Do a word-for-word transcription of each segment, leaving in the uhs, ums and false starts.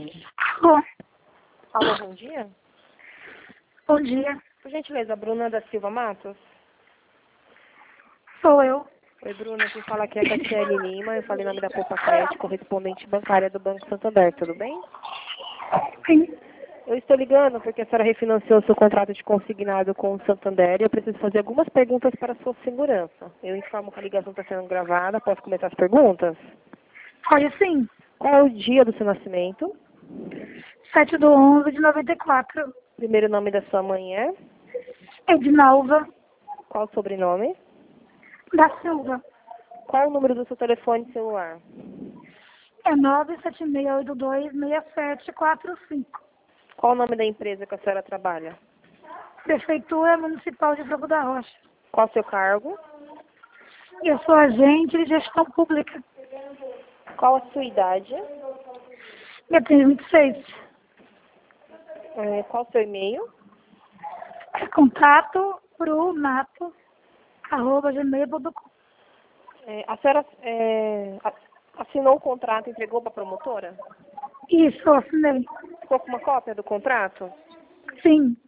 Alô, Alô, bom dia. bom dia. Por gentileza, Bruna da Silva Matos? Sou eu. Oi, Bruna, quem fala aqui é a Cassiane Lima. Eu falei em nome da Poupa Crédito, correspondente bancária do Banco Santander, tudo bem? Sim. Eu estou ligando porque a senhora refinanciou seu contrato de consignado com o Santander e eu preciso fazer algumas perguntas para a sua segurança. Eu informo que a ligação está sendo gravada. Posso começar as perguntas? Pode sim. Qual é o dia do seu nascimento? sete do onze de noventa e quatro. Primeiro nome da sua mãe é? Edinalva Qual o sobrenome? da Silva. Qual o número do seu telefone celular? É nove sete seis oito dois seis sete quatro cinco. Qual o nome da empresa que a senhora trabalha? Prefeitura Municipal de Franco da Rocha. Qual o seu cargo? Eu sou agente de gestão pública. Qual a sua idade? Eu tenho vinte e seis. É, qual o seu e-mail? É contato brunato arroba gmail ponto com. É, a senhora é, a- assinou o contrato e entregou para a promotora? Isso, assinei. Ficou com uma cópia do contrato? Sim,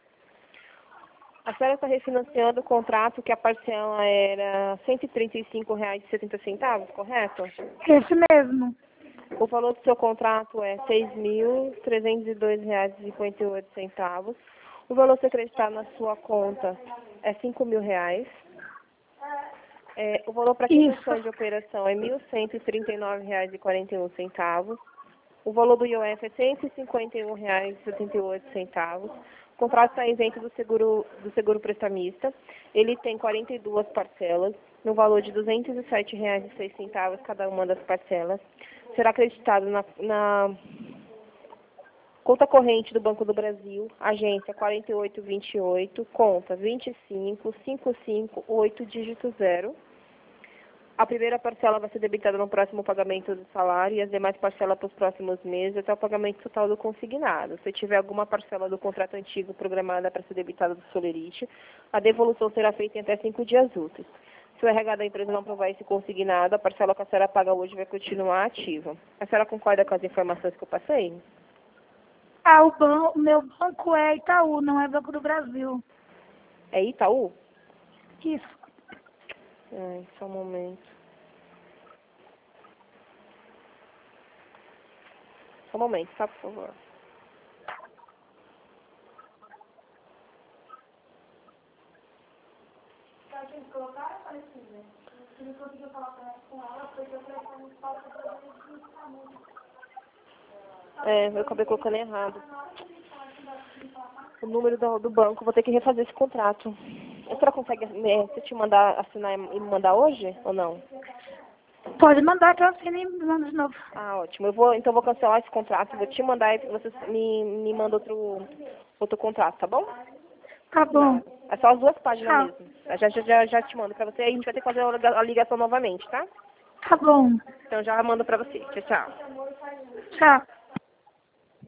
A senhora está refinanciando o contrato que a parcela era cento e trinta e cinco reais e setenta centavos, correto? esse mesmo. O valor do seu contrato é seis mil trezentos e dois reais e cinquenta e oito centavos. O valor a ser acreditado na sua conta é cinco mil reais. É, o valor para quitação Isso. de operação é mil cento e trinta e nove reais e quarenta e um centavos. O valor do I O F é cento e cinquenta e um reais e setenta e oito centavos. O contrato está isento do seguro, do seguro prestamista. Ele tem quarenta e duas parcelas, no valor de duzentos e sete reais e seis centavos cada uma das parcelas. Será acreditado na, na conta corrente do Banco do Brasil, agência quatro oito dois oito, conta vinte e cinco cinco cinco oito, dígito zero. A primeira parcela vai ser debitada no próximo pagamento do salário e as demais parcelas para os próximos meses até o pagamento total do consignado. Se tiver alguma parcela do contrato antigo programada para ser debitada do solerite, a devolução será feita em até cinco dias úteis. Se o R H da empresa não provar esse consignado, a parcela que a senhora paga hoje vai continuar ativa. A senhora concorda com as informações que eu passei? Ah, o, ban o meu banco é Itaú, não é Banco do Brasil. É Itaú? Isso. Ai, só um momento. Só um momento, tá, por favor. É, eu acabei colocando errado. O número do, do banco, vou ter que refazer esse contrato. A senhora consegue é, se eu te mandar assinar e me mandar hoje ou não? Pode mandar que eu assine e mando de novo. Ah, ótimo. Eu vou, então vou cancelar esse contrato, vou te mandar e você me, me manda outro, outro contrato, tá bom? Tá bom. É só as duas páginas Tchau. mesmo. Eu já, já, já, já te mando pra você, aí a gente vai ter que fazer a liga- a ligação novamente, tá? Tá bom. Então já mando pra você. Tchau, tchau. Tchau.